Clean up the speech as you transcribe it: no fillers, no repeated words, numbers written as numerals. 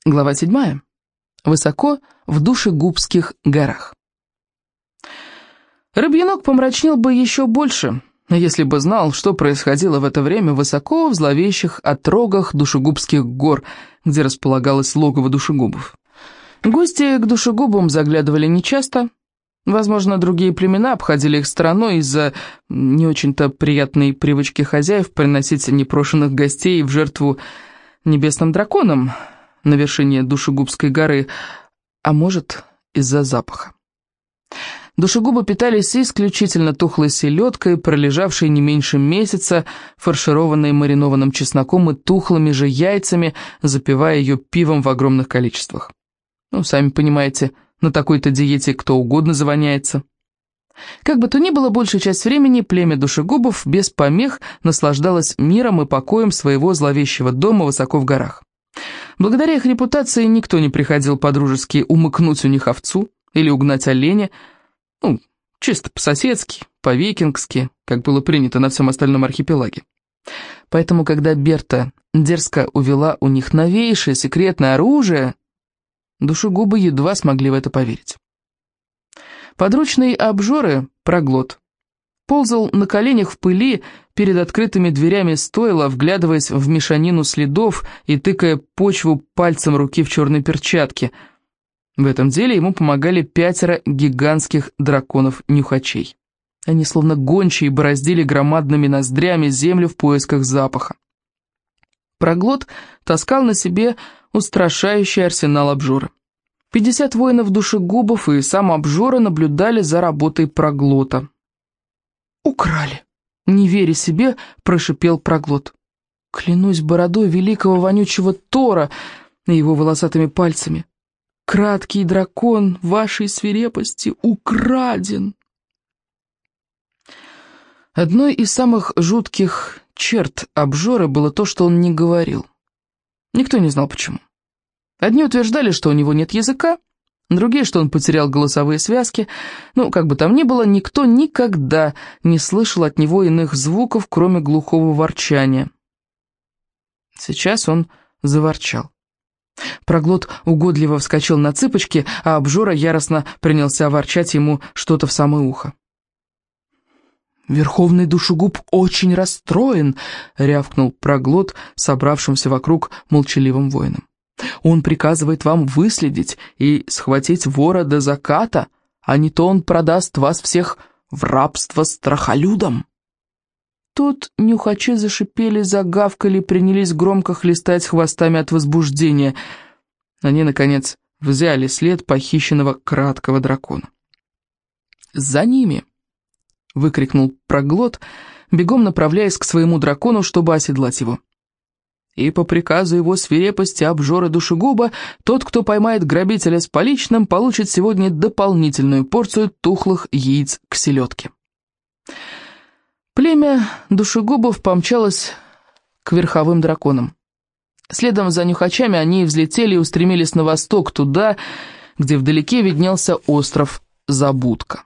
Глава 7. Высоко в Душегубских горах. Рыбьянок помрачнел бы еще больше, если бы знал, что происходило в это время высоко в зловещих отрогах Душегубских гор, где располагалось логово душегубов. Гости к душегубам заглядывали нечасто. Возможно, другие племена обходили их стороной из-за не очень-то приятной привычки хозяев приносить непрошенных гостей в жертву небесным драконам на вершине Душегубской горы, а может, из-за запаха. Душегубы питались исключительно тухлой селедкой, пролежавшей не меньше месяца, фаршированной маринованным чесноком и тухлыми же яйцами, запивая ее пивом в огромных количествах. Сами понимаете, на такой-то диете кто угодно завоняется. Как бы то ни было, большую часть времени племя душегубов без помех наслаждалось миром и покоем своего зловещего дома высоко в горах. Благодаря их репутации никто не приходил по-дружески умыкнуть у них овцу или угнать оленя, чисто по-соседски, по-викингски, как было принято на всем остальном архипелаге. Поэтому, когда Берта дерзко увела у них новейшее секретное оружие, душегубы едва смогли в это поверить. Подручный обжоры, Проглот, ползал на коленях в пыли перед открытыми дверями стойла, вглядываясь в мешанину следов и тыкая почву пальцем руки в черной перчатке. В этом деле ему помогали 5 гигантских драконов-нюхачей. Они словно гончие бороздили громадными ноздрями землю в поисках запаха. Проглот таскал на себе устрашающий арсенал обжоры. 50 воинов-душегубов и сам обжора наблюдали за работой Проглота. «Украли!» — не веря себе, прошипел Проглот. «Клянусь бородой великого вонючего Тора и его волосатыми пальцами. Краткий дракон вашей свирепости украден!» Одной из самых жутких черт обжоры было то, что он не говорил. Никто не знал почему. Одни утверждали, что у него нет языка, другие, что он потерял голосовые связки. Как бы там ни было, никто никогда не слышал от него иных звуков, кроме глухого ворчания. Сейчас он заворчал. Проглот угодливо вскочил на цыпочки, а обжора яростно принялся ворчать ему что-то в самое ухо. «Верховный душегуб очень расстроен», — рявкнул Проглот собравшимся вокруг молчаливым воинам. «Он приказывает вам выследить и схватить вора до заката, а не то он продаст вас всех в рабство страхолюдам». Тут нюхачи зашипели, загавкали, принялись громко хлестать хвостами от возбуждения. Они, наконец, взяли след похищенного краткого дракона. «За ними!» — выкрикнул Проглот, бегом направляясь к своему дракону, чтобы оседлать его. И по приказу его свирепости обжоры душегуба, тот, кто поймает грабителя с поличным, получит сегодня дополнительную порцию тухлых яиц к селедке. Племя душегубов помчалось к верховым драконам. Следом за нюхачами они взлетели и устремились на восток, туда, где вдалеке виднелся остров Забудка.